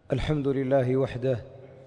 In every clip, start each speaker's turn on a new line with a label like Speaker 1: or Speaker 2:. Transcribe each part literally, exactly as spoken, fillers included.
Speaker 1: الحمد لله وحده،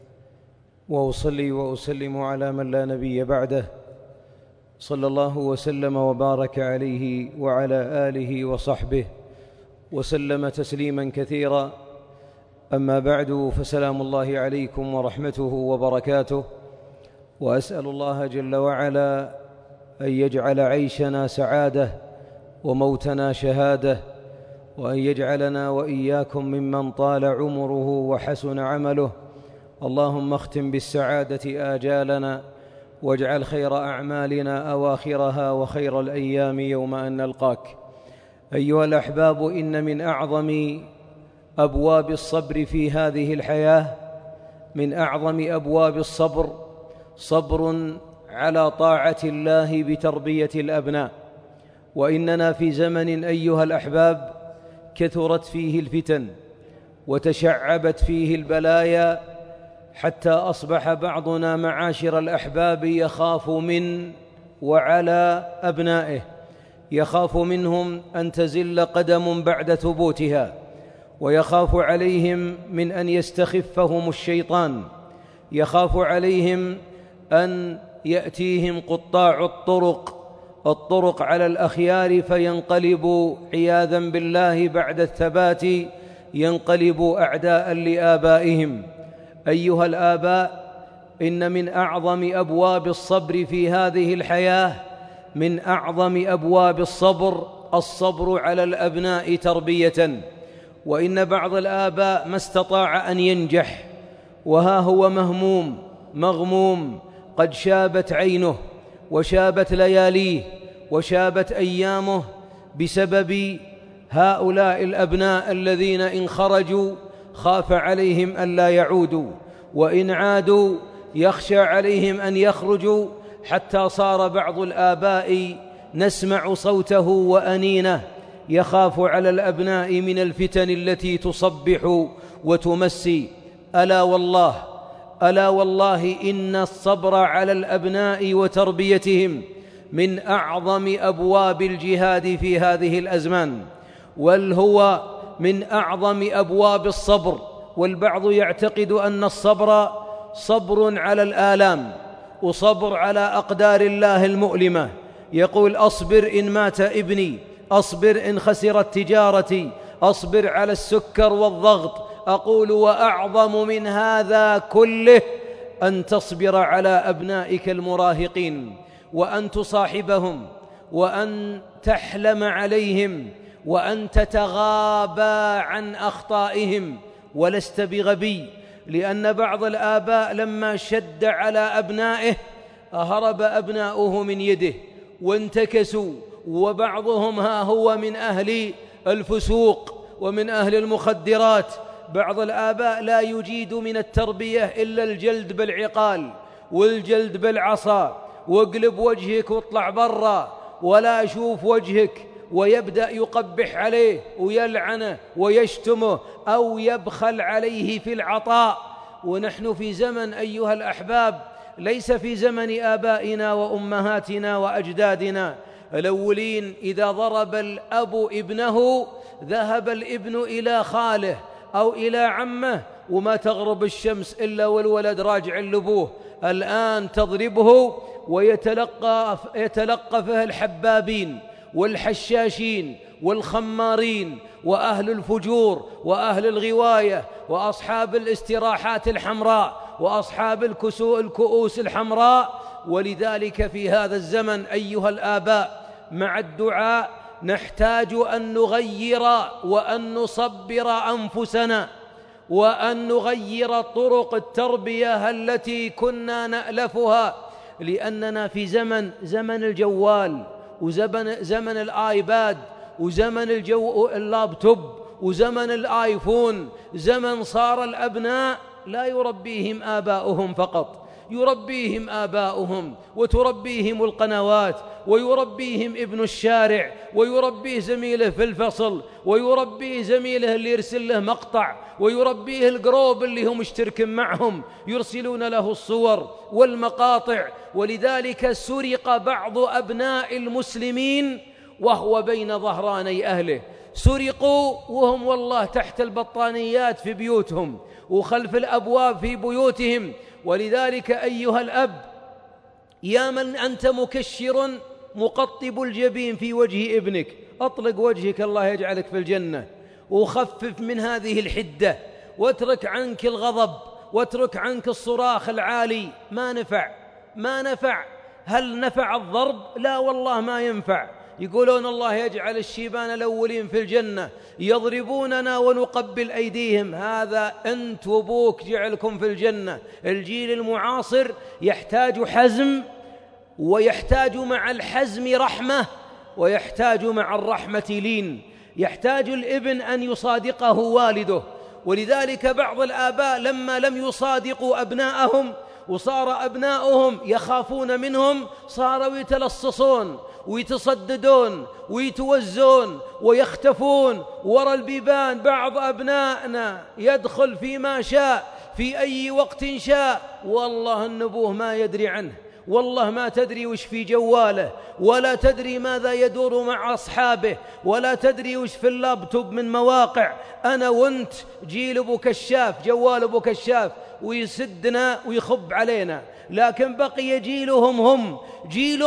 Speaker 1: وأصلي وأسلم على من لا نبي بعده، صلى الله وسلم وبارك عليه وعلى آله وصحبه وسلم تسليما كثيرا. أما بعد، فسلام الله عليكم ورحمته وبركاته، وأسأل الله جل وعلا أن يجعل عيشنا سعادة وموتنا شهادة، وأن يجعلنا وإياكم ممن طال عمره وحسن عمله. اللهم اختم بالسعادة آجالنا، واجعل خير أعمالنا أواخرها، وخير الأيام يوم أن نلقاك. أيها الأحباب، إن من أعظم أبواب الصبر في هذه الحياة، من أعظم أبواب الصبر صبر على طاعة الله بتربية الأبناء. وإننا في زمن أيها الأحباب كثرت فيه الفتن وتشعبت فيه البلايا، حتى أصبح بعضنا معاشر الأحباب يخاف من وعلى أبنائه، يخاف منهم أن تزل قدم بعد ثبوتها، ويخاف عليهم من أن يستخفهم الشيطان، يخاف عليهم أن يأتيهم قطاع الطرق الطرق على الأخيار فينقلبوا عياذا بالله بعد الثبات، ينقلبوا أعداء لآبائهم. أيها الآباء، إن من أعظم أبواب الصبر في هذه الحياة، من أعظم أبواب الصبر الصبر على الأبناء تربية. وإن بعض الآباء ما استطاع أن ينجح، وها هو مهموم مغموم، قد شابت عينه وشابت لياليه وشابت أيامه بسبب هؤلاء الأبناء الذين إن خرجوا خاف عليهم أن لا يعودوا، وإن عادوا يخشى عليهم أن يخرجوا، حتى صار بعض الآباء نسمع صوته وأنينه يخاف على الأبناء من الفتن التي تصبح وتمسي. ألا والله ألا والله إن الصبر على الأبناء وتربيتهم من أعظم أبواب الجهاد في هذه الأزمان، بل هو من أعظم أبواب الصبر. والبعض يعتقد أن الصبر صبر على الآلام وصبر على أقدار الله المؤلمة، يقول أصبر إن مات ابني، أصبر إن خسرت تجارتي، أصبر على السكر والضغط. أقول وأعظم من هذا كله أن تصبر على أبنائك المراهقين، وأن تصاحبهم، وأن تحلم عليهم، وأن تتغابى عن أخطائهم، ولست بغبي. لأن بعض الآباء لما شد على أبنائه هرب أبناؤه من يده وانتكسوا، وبعضهم ها هو من أهل الفسوق ومن أهل المخدرات. بعض الآباء لا يجيد من التربية إلا الجلد بالعقال والجلد بالعصا، واقلب وجهك واطلع برا ولا أشوف وجهك، ويبدأ يقبح عليه ويلعنه ويشتمه أو يبخل عليه في العطاء. ونحن في زمن أيها الأحباب ليس في زمن آبائنا وأمهاتنا وأجدادنا الأولين. إذا ضرب الأب ابنه ذهب الابن إلى خاله أو إلى عمه، وما تغرب الشمس إلا والولد راجع لأبوه. الآن تضربه ويتلقف يتلقفه الحبابين والحشاشين والخمارين وأهل الفجور وأهل الغواية وأصحاب الاستراحات الحمراء وأصحاب الكؤوس الحمراء. ولذلك في هذا الزمن أيها الآباء، مع الدعاء نحتاج أن نغير وأن نصبر أنفسنا، وأن نغير طرق التربية التي كنا نألفها، لأننا في زمن زمن الجوال، وزمن زمن الآيباد، وزمن الجو اللابتوب، وزمن الآيفون. زمن صار الأبناء لا يربيهم آباؤهم فقط، يربيهم آباؤهم وتربيهم القنوات، ويربيهم ابن الشارع، ويربيه زميله في الفصل، ويربيه زميله اللي يرسل له مقطع، ويربيه الجروب اللي هم مشتركين معهم يرسلون له الصور والمقاطع. ولذلك سرق بعض أبناء المسلمين وهو بين ظهراني أهله، سرقوا وهم والله تحت البطانيات في بيوتهم وخلف الأبواب في بيوتهم. ولذلك أيها الأب، يا من أنت مكشر مقطب الجبين في وجه ابنك، أطلق وجهك الله يجعلك في الجنة، وخفف من هذه الحدة، واترك عنك الغضب، واترك عنك الصراخ العالي. ما نفع ما نفع. هل نفع الضرب؟ لا والله ما ينفع. يقولون الله يجعل الشيبان الأولين في الجنة يضربوننا ونقبل أيديهم، هذا أنت وابوك جعلكم في الجنة. الجيل المعاصر يحتاج حزم، ويحتاج مع الحزم رحمة، ويحتاج مع الرحمة لين. يحتاج الابن أن يصادقه والده. ولذلك بعض الآباء لما لم يصادقوا أبناءهم وصار أبناؤهم يخافون منهم، صاروا يتلصصون ويتصددون ويتوزون ويختفون وراء البيبان. بعض أبنائنا يدخل فيما شاء في أي وقت شاء، والله النبوه ما يدري عنه، والله ما تدري وش في جواله، ولا تدري ماذا يدور مع أصحابه، ولا تدري وش في اللابتوب من مواقع. أنا وانت جيل أبو كشاف، جوال أبو كشاف، ويسدنا ويخب علينا. لكن بقي جيلهم هم جيل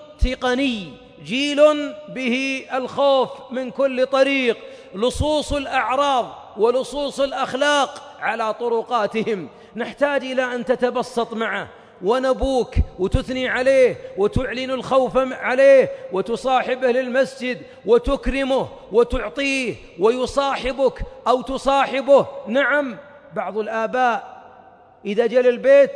Speaker 1: تقني، جيل به الخوف من كل طريق، لصوص الأعراض ولصوص الأخلاق على طرقاتهم. نحتاج إلى أن تتبسط معه ونبوك وتثني عليه وتعلن الخوف عليه وتصاحبه للمسجد وتكرمه وتعطيه ويصاحبك أو تصاحبه. نعم، بعض الآباء إذا جاء البيت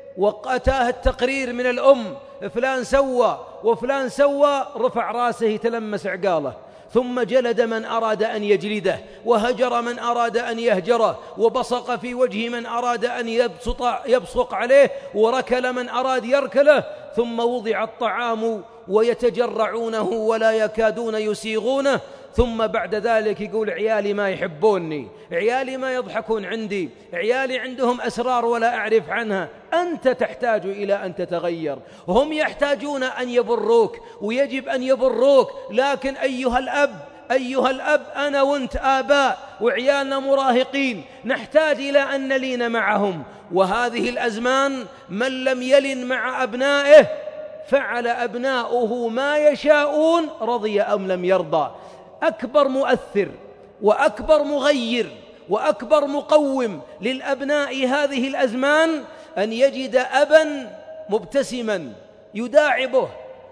Speaker 1: وأتاه التقرير من الأم فلان سوى وفلان سوى، رفع راسه يتلمس عقاله، ثم جلد من أراد أن يجلده، وهجر من أراد أن يهجره، وبصق في وجه من أراد أن يبصق, يبصق عليه، وركل من أراد يركله. ثم وضع الطعام ويتجرعونه ولا يكادون يسيغونه. ثم بعد ذلك يقول عيالي ما يحبوني، عيالي ما يضحكون عندي، عيالي عندهم أسرار ولا أعرف عنها. أنت تحتاج إلى أن تتغير، هم يحتاجون أن يبروك ويجب أن يبروك. لكن أيها الأب أيها الأب أنا وانت آباء وعيالنا مراهقين، نحتاج إلى أن نلين معهم. وهذه الأزمان من لم يلن مع أبنائه فعل أبناؤه ما يشاءون، رضي أم لم يرضى. أكبر مؤثر وأكبر مغير وأكبر مقوم للأبناء هذه الأزمان أن يجد أبا مبتسما يداعبه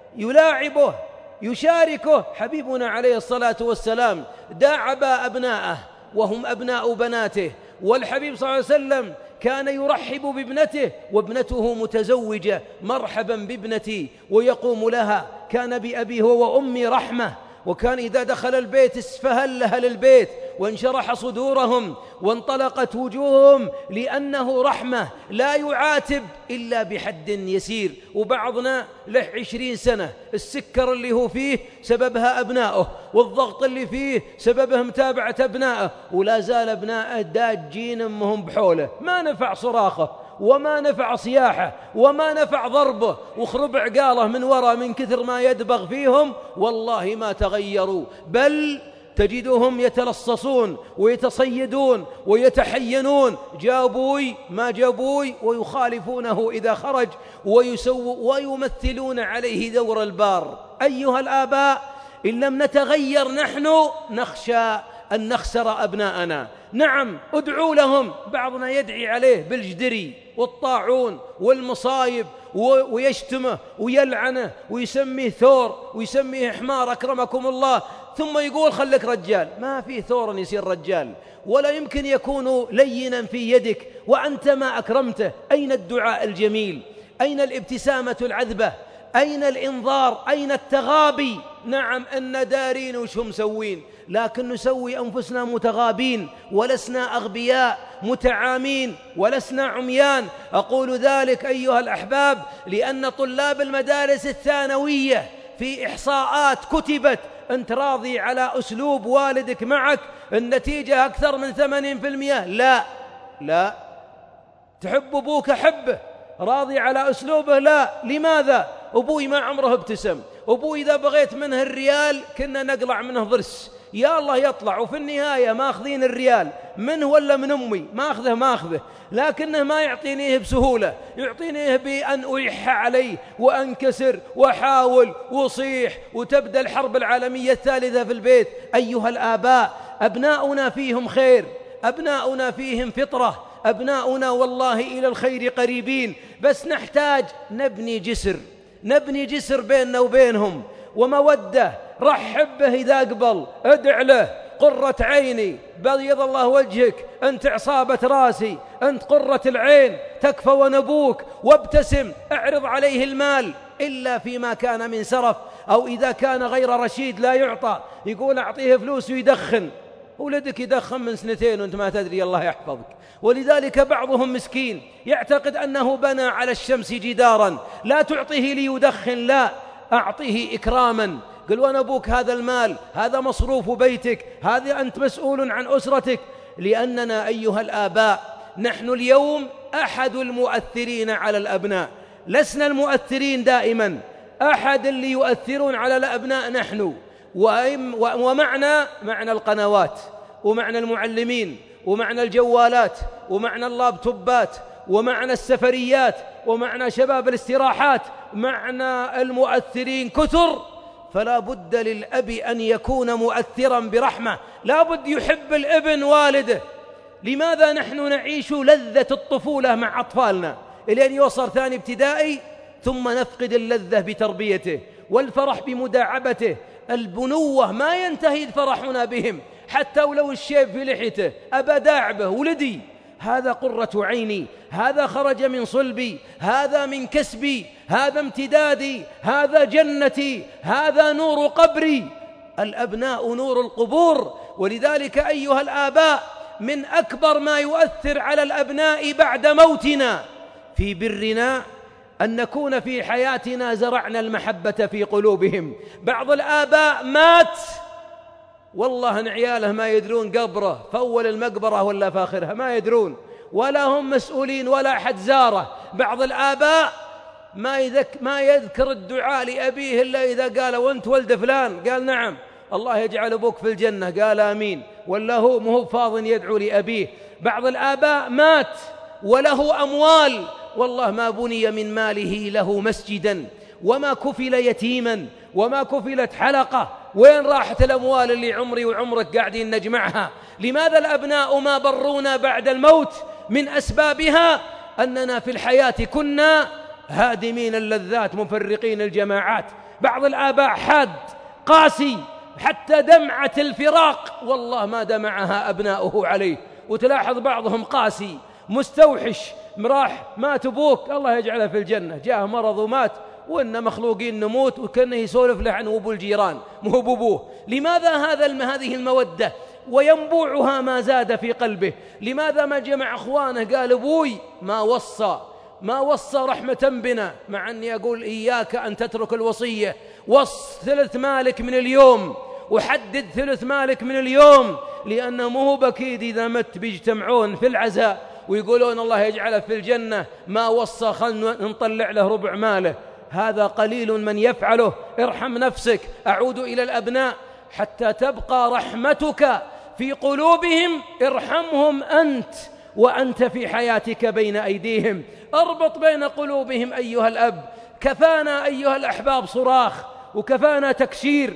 Speaker 1: يلاعبه يشاركه. حبيبنا عليه الصلاة والسلام داعب أبناءه وهم أبناء بناته، والحبيب صلى الله عليه وسلم كان يرحب بابنته وابنته متزوجة، مرحبا بابنتي، ويقوم لها. كان بأبي هو وأمي رحمة، وكان إذا دخل البيت اسفهل أهل البيت وانشرح صدورهم وانطلقت وجوههم، لأنه رحمة، لا يعاتب إلا بحد يسير. وبعضنا له عشرين سنة السكر اللي هو فيه سببها أبنائه، والضغط اللي فيه سببه متابعة أبنائه، ولا زال أبنائه داجين أمهم بحوله. ما نفع صراخه، وما نفع صياحه، وما نفع ضربه، وخرب عقاله من وراء من كثر ما يدبغ فيهم. والله ما تغيروا، بل تجدهم يتلصصون ويتصيدون ويتحينون، جابوي ما جابوي، ويخالفونه إذا خرج ويسو ويمثلون عليه دور البار. أيها الآباء، إن لم نتغير نحن نخشى أن نخسر أبناءنا. نعم، ادعوا لهم. بعضنا يدعي عليه بالجدري والطاعون والمصايب ويشتمه ويلعنه ويسميه ثور ويسميه حمار أكرمكم الله، ثم يقول خلك رجال. ما في ثور يصير رجال، ولا يمكن يكون لينا في يدك وأنت ما أكرمته. أين الدعاء الجميل؟ أين الابتسامة العذبة؟ أين الإنظار؟ أين التغابي؟ نعم، أن دارين وش هم مسوين، لكن نسوي أنفسنا متغابين، ولسنا أغبياء متعامين، ولسنا عميان. أقول ذلك أيها الأحباب لأن طلاب المدارس الثانوية في إحصاءات كتبت أنت راضي على أسلوب والدك معك، النتيجة أكثر من ثمانين بالمئة. لا لا، تحب أبوك حبه، راضي على أسلوبه لا. لماذا؟ أبوي ما عمره ابتسم، أبوي إذا بغيت منه الريال كنا نقلع منه ضرس، يا الله يطلع، وفي النهاية ماخذين الريال منه ولا من أمي، ماخذه ماخذه، لكنه ما يعطينيه بسهولة، يعطينيه بأن ألح عليه وأنكسر وأحاول وصيح، وتبدأ الحرب العالمية الثالثة في البيت. أيها الآباء، أبناؤنا فيهم خير، أبناؤنا فيهم فطرة، أبناؤنا والله إلى الخير قريبين، بس نحتاج نبني جسر، نبني جسر بيننا وبينهم ومودة. رحب به إذا أقبل، ادع له، قرة عيني، بيض الله وجهك، أنت عصابة راسي، أنت قرة العين، تكفى ونبوك، وابتسم، اعرض عليه المال إلا فيما كان من سرف، أو إذا كان غير رشيد لا يعطى. يقول أعطيه فلوس ويدخن، ولدك يدخن من سنتين وأنت ما تدري، الله يحفظك. ولذلك بعضهم مسكين يعتقد أنه بنى على الشمس جدارا، لا تعطيه ليدخن، لا، أعطيه إكراما. قل وأنا أبوك هذا المال، هذا مصروف بيتك، هذا أنت مسؤول عن أسرتك. لأننا أيها الآباء نحن اليوم أحد المؤثرين على الأبناء، لسنا المؤثرين دائما، أحد اللي يؤثرون على الأبناء نحن. ومعنا معنى القنوات، ومعنى المعلمين، ومعنى الجوالات، ومعنى اللابتوبات، ومعنى السفريات، ومعنى شباب الاستراحات، معنى المؤثرين كثر. فلا بد للأب أن يكون مؤثرا برحمة، لا بد يحب الابن والده. لماذا نحن نعيش لذة الطفولة مع أطفالنا إلى أن يوصل ثاني ابتدائي، ثم نفقد اللذة بتربيته والفرح بمداعبته؟ البنوة ما ينتهي فرحنا بهم، حتى ولو الشيب في لحيته أبا داعبه، ولدي هذا قرة عيني، هذا خرج من صلبي، هذا من كسبي، هذا امتدادي، هذا جنتي، هذا نور قبري. الأبناء نور القبور. ولذلك أيها الآباء، من أكبر ما يؤثر على الأبناء بعد موتنا في برنا أن نكون في حياتنا زرعنا المحبة في قلوبهم. بعض الآباء مات والله أن عياله ما يدرون قبره في أول المقبرة ولا في آخرها، ما يدرون، ولا هم مسؤولين ولا أحد زاره. بعض الآباء ما يذك ما يذكر الدعاء لأبيه إلا إذا قال وأنت ولد فلان، قال نعم، الله يجعل أبوك في الجنة، قال آمين، ولا هو مهو فاض يدعو لأبيه. بعض الآباء مات وله أموال، والله ما بني من ماله له مسجدا، وما كفل يتيما، وما كفلت حلقة. وين راحت الأموال اللي عمري وعمرك قاعدين نجمعها؟ لماذا الأبناء ما برونا بعد الموت؟ من أسبابها أننا في الحياة كنا هادمين اللذات، مفرقين الجماعات. بعض الآباء حاد قاسي، حتى دمعة الفراق والله ما دمعها أبناؤه عليه. وتلاحظ بعضهم قاسي مستوحش، مراح مات أبوك، الله يجعله في الجنة، جاء مرض ومات، وإن مخلوقين نموت، وكأنه يسولف له عن أبو الجيران مو بأبوه. لماذا هذا هذه المودة وينبوعها ما زاد في قلبه؟ لماذا ما جمع أخوانه قال أبوي ما وصى ما وصى رحمة بنا؟ مع أني أقول إياك أن تترك الوصية، وص ثلث مالك من اليوم، وحدد ثلث مالك من اليوم، لأنه مو بكيد إذا مت بيجتمعون في العزاء ويقولون الله يجعله في الجنة، ما وصى خلنا نطلع له ربع ماله. هذا قليل من يفعله. ارحم نفسك. أعود إلى الأبناء، حتى تبقى رحمتك في قلوبهم ارحمهم أنت وأنت في حياتك بين أيديهم. اربط بين قلوبهم أيها الأب. كفانا أيها الأحباب صراخ، وكفانا تكشير.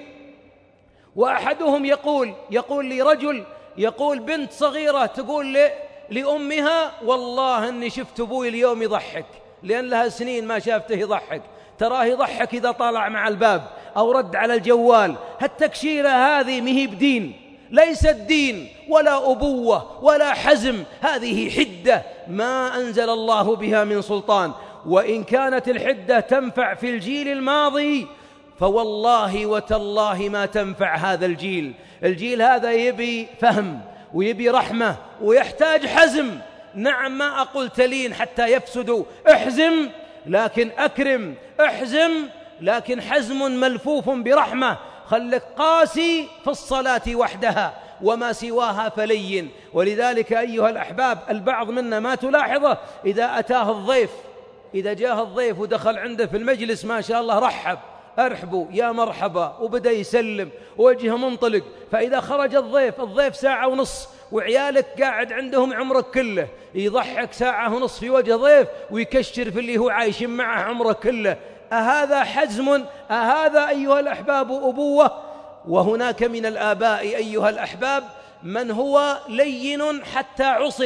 Speaker 1: وأحدهم يقول يقول لي رجل، يقول بنت صغيرة تقول لأمها والله أني شفت أبوي اليوم يضحك، لأن لها سنين ما شافته يضحك، تراه يضحك إذا طالع مع الباب أو رد على الجوال. هالتكشيرة هذه مهي بدين، ليست دين ولا أبوة ولا حزم، هذه حدة ما أنزل الله بها من سلطان. وإن كانت الحدة تنفع في الجيل الماضي، فوالله وتالله ما تنفع هذا الجيل. الجيل هذا يبي فهم ويبي رحمة ويحتاج حزم. نعم، ما أقول تلين حتى يفسدوا، احزم لكن أكرم، احزم لكن حزم ملفوف برحمة. خلك قاسي في الصلاة وحدها، وما سواها فلين. ولذلك أيها الأحباب، البعض منا ما تلاحظه إذا أتاه الضيف، إذا جاء الضيف ودخل عنده في المجلس ما شاء الله رحب، أرحبوا يا مرحبا، وبدأ يسلم ووجهه منطلق. فإذا خرج الضيف الضيف ساعة ونص وعيالك قاعد عندهم عمرك كله، يضحك ساعة ونص في وجه ضيف ويكشر في اللي هو عايش معه عمرك كله. أهذا حزم؟ أهذا أيها الأحباب أبوة؟ وهناك من الآباء أيها الأحباب من هو لين حتى عصر،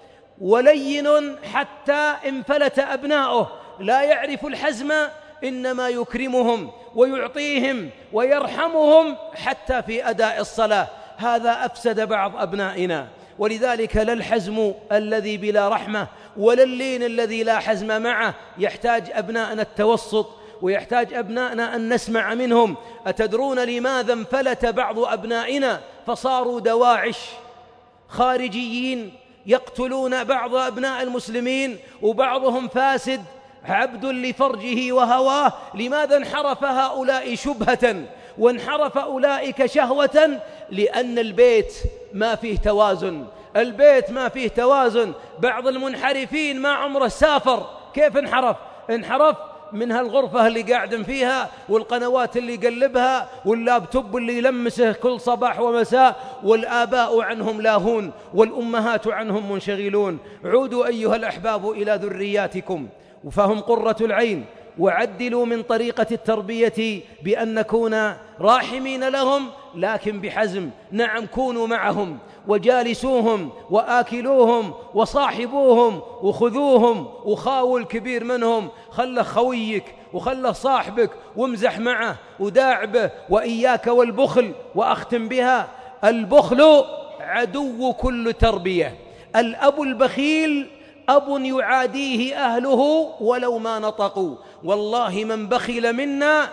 Speaker 1: ولين حتى انفلت أبناؤه، لا يعرف الحزم، إنما يكرمهم ويعطيهم ويرحمهم حتى في أداء الصلاة. هذا أفسد بعض أبنائنا. ولذلك لا الحزم الذي بلا رحمة ولا اللين الذي لا حزم معه. يحتاج أبنائنا التوسط، ويحتاج أبنائنا أن نسمع منهم. أتدرون لماذا انفلت بعض أبنائنا فصاروا دواعش خارجيين يقتلون بعض أبناء المسلمين، وبعضهم فاسد عبد لفرجه وهواه؟ لماذا انحرف هؤلاء شبهة وانحرف أولئك شهوة؟ لأن البيت ما فيه توازن، البيت ما فيه توازن. بعض المنحرفين ما عمره سافر، كيف انحرف؟ انحرف من هالغرفة اللي قاعد فيها، والقنوات اللي يقلبها، واللابتوب اللي يلمسه كل صباح ومساء، والآباء عنهم لاهون والأمهات عنهم منشغلون. عودوا أيها الأحباب إلى ذرياتكم فهم قرة العين، وعدلوا من طريقة التربية بأن نكون راحمين لهم لكن بحزم. نعم، كونوا معهم وجالسوهم وآكلوهم وصاحبوهم وخذوهم وخاول الكبير منهم، خله خويك وخله صاحبك وامزح معه وداعبه. وإياك والبخل. وأختم بها: البخل عدو كل تربية. الأب البخيل أب يعاديه أهله ولو ما نطقوا. والله من بخل منا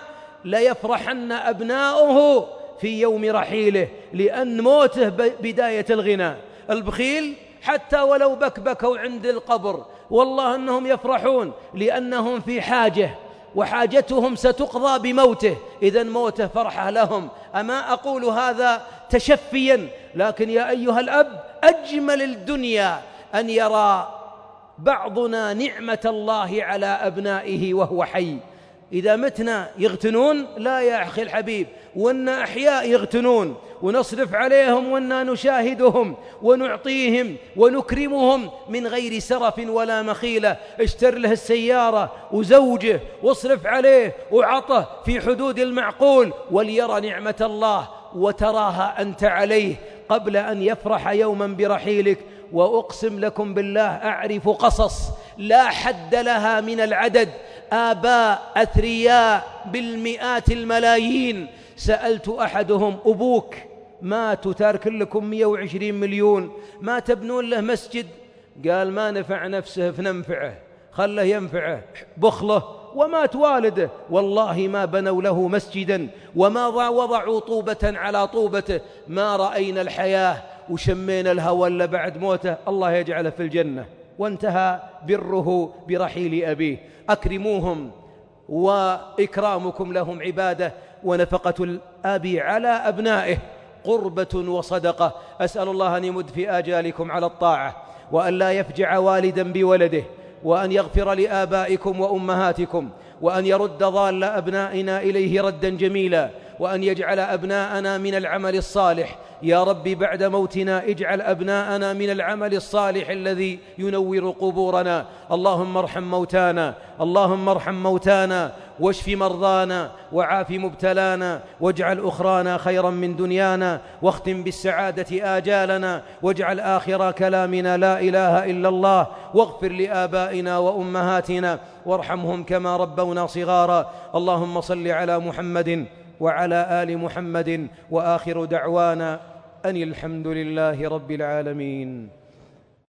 Speaker 1: ليفرحن أبناؤه في يوم رحيله، لأن موته بداية الغنى. البخيل حتى ولو بكبكوا عند القبر والله أنهم يفرحون، لأنهم في حاجة وحاجتهم ستقضى بموته، إذن موته فرحة لهم. أما أقول هذا تشفيا، لكن يا أيها الأب، أجمل الدنيا أن يرى بعضنا نعمة الله على أبنائه وهو حي. إذا متنا يغتنون؟ لا يا أخي الحبيب، وإنا أحياء يغتنون، ونصرف عليهم وإنا نشاهدهم ونعطيهم ونكرمهم من غير سرف ولا مخيلة. اشتر له السيارة وزوجه واصرف عليه وعطه في حدود المعقول، وليرى نعمة الله وتراها أنت عليه قبل أن يفرح يوما برحيلك. وأقسم لكم بالله أعرف قصص لا حد لها من العدد، آباء أثرياء بالمئات الملايين. سألت أحدهم: أبوك مات وتارك لكم مئة وعشرين مليون، ما تبنون له مسجد؟ قال: ما نفع نفسه فننفعه، خله ينفعه. بخله. ومات والده، والله ما بنوا له مسجدا وما وضعوا طوبة على طوبته. ما رأينا الحياة وشمينا الهوى إلا بعد موته، الله يجعله في الجنة. وانتهى بره برحيل أبيه. أكرموهم، وإكرامكم لهم عبادة، ونفقة الأب على أبنائه قربة وصدقة. أسأل الله أن يمد في آجالكم على الطاعة، وأن لا يفجع والدا بولده، وأن يغفر لآبائكم وأمهاتكم، وأن يرد ضال أبنائنا إليه ردا جميلا، وأن يجعل أبناءنا من العمل الصالح. يا رب بعد موتنا اجعل أبناءنا من العمل الصالح الذي ينور قبورنا. اللهم ارحم موتانا، اللهم ارحم موتانا، واشف مرضانا، وعاف مبتلانا، واجعل أخرانا خيرا من دنيانا، واختم بالسعادة آجالنا، واجعل آخر كلامنا لا إله إلا الله. واغفر لآبائنا وأمهاتنا وارحمهم كما ربونا صغارا. اللهم صل على محمد وعلى آل محمد، وآخر دعوانا أن الحمد لله رب العالمين.